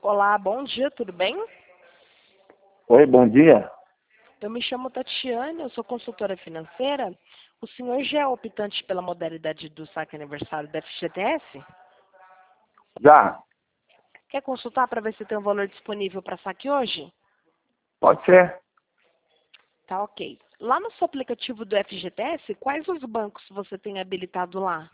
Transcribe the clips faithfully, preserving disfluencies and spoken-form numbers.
Olá, bom dia, tudo bem? Oi, bom dia. Eu me chamo Tatiane, eu sou consultora financeira. O senhor já é optante pela modalidade do saque aniversário da F G T S? Já? Quer consultar para ver se tem um valor disponível para saque hoje? Pode ser. Tá ok. Lá no seu aplicativo do F G T S, quais os bancos você tem habilitado lá?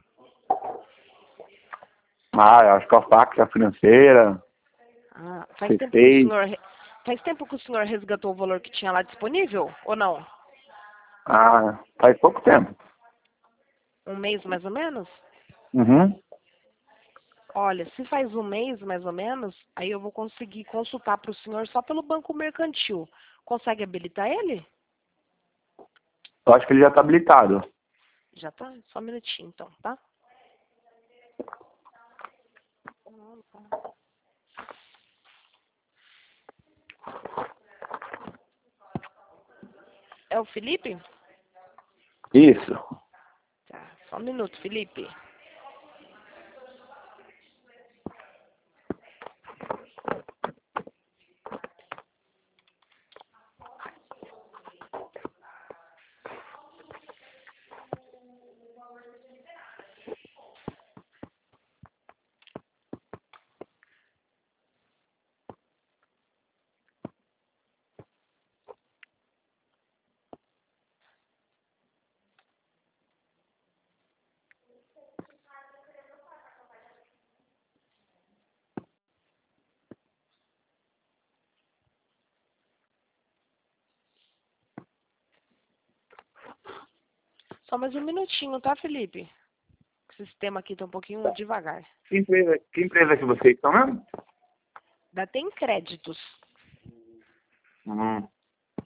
Ah, eu acho que é a Facta Financeira, Ah, faz tempo que o C seis. senhor faz tempo que o senhor resgatou o valor que tinha lá disponível ou não? Ah, faz pouco tempo. Um mês mais ou menos? Uhum. Olha, se faz um mês, mais ou menos, aí eu vou conseguir consultar para o senhor só pelo banco mercantil. Consegue habilitar ele? Eu acho que ele já está habilitado. Já tá? Só um minutinho, então, tá? É o Felipe? Isso. Tá, só um minuto, Felipe. Só mais um minutinho, tá, Felipe? O sistema aqui tá um pouquinho devagar. Que empresa, que empresa que vocês estão mesmo? Ainda tem créditos. Hum.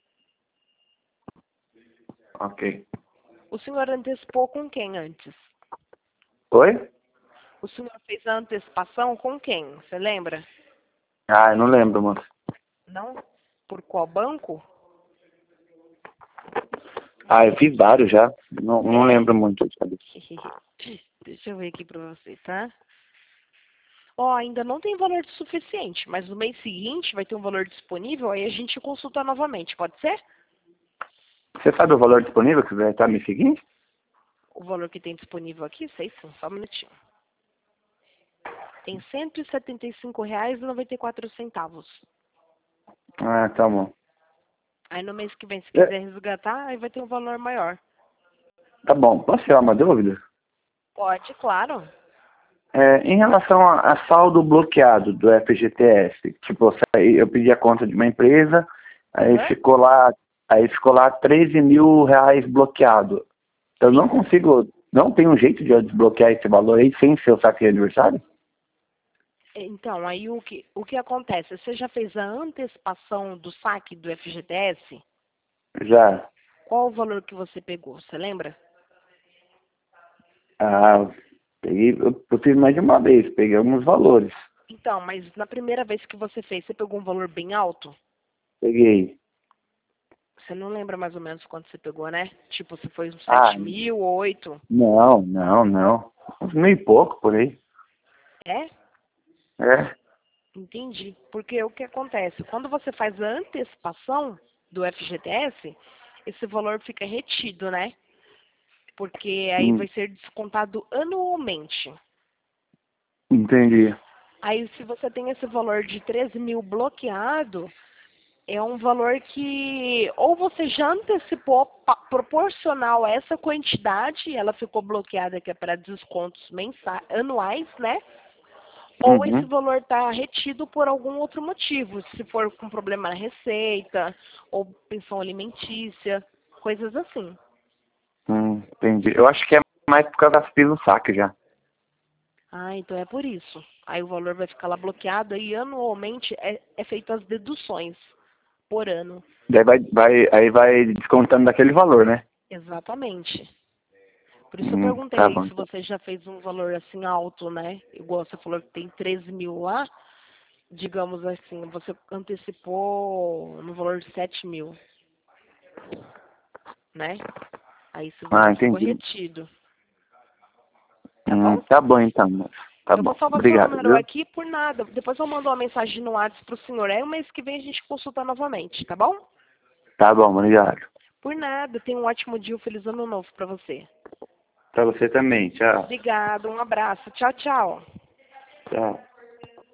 Ok. O senhor antecipou com quem antes? Oi? O senhor fez a antecipação com quem? Você lembra? Ah, eu não lembro, moço. Não? Por qual banco? Ah, eu fiz vários já. Não, não É. lembro muito de cabeça. Deixa eu ver aqui pra você, tá? Ó, ainda não tem valor suficiente, mas no mês seguinte vai ter um valor disponível, aí a gente consulta novamente, pode ser? Você sabe o valor disponível que vai estar me seguindo? O valor que tem disponível aqui, sei sim, só um minutinho. Tem cento e setenta e cinco reais e noventa e quatro centavos. Ah, tá bom. Aí no mês que vem, se É, quiser resgatar, aí vai ter um valor maior. tá bom. Posso tirar uma dúvida? Pode, claro. É, em relação a, a saldo bloqueado do F G T S, tipo, eu, saí, eu pedi a conta de uma empresa, aí Aham. ficou lá, aí ficou lá treze mil reais bloqueado. Eu não Sim. consigo, não tem um jeito de eu desbloquear esse valor aí sem ser o saque de aniversário? Então, aí o que, o que acontece? Você já fez a antecipação do saque do F G T S? Já. Qual o valor que você pegou? Você lembra? Ah, peguei, eu, eu fiz mais de uma vez, peguei alguns valores. Então, mas na primeira vez que você fez, você pegou um valor bem alto? Peguei. Você não lembra mais ou menos quanto você pegou, né? Tipo, se foi uns Ah, sete mil ou oito? não, não, não. Uns mil e pouco por aí. É? É. Entendi. Porque o que acontece? Quando você faz a antecipação do F G T S, esse valor fica retido, né? Porque aí Hum, vai ser descontado anualmente. entendi. Aí, se você tem esse valor de treze mil bloqueado, é um valor que ou você já antecipou pa- proporcional a essa quantidade, ela ficou bloqueada que é para descontos mensais, anuais, né? Ou esse Uhum. valor está retido por algum outro motivo, se for com problema na receita, ou pensão alimentícia, coisas assim. Hum, entendi. Eu acho que é mais por causa das fiz no saque já. Ah, então é por isso. Aí o valor vai ficar lá bloqueado e anualmente é, é feito as deduções por ano. Daí vai, vai, aí vai descontando daquele valor, né? Exatamente. Por isso eu Hum, tá perguntei bom, se então. você já fez um valor assim alto, né? Igual você falou que tem treze mil lá, digamos assim, você antecipou no valor de sete mil, né? Aí esse Ah, valor ficou entendi. retido, tá Hum, bom? tá bom então, moço. Tá Eu bom. vou salvar seu Obrigado, número viu? aqui por nada. Depois eu mando uma mensagem no WhatsApp pro senhor. Aí o mês que vem a gente consulta novamente, tá bom? Tá bom, obrigado. Por nada. Tenha um ótimo dia, um feliz ano novo pra você. Pra você também. Tchau. Obrigada, um abraço. Tchau, tchau. Tchau.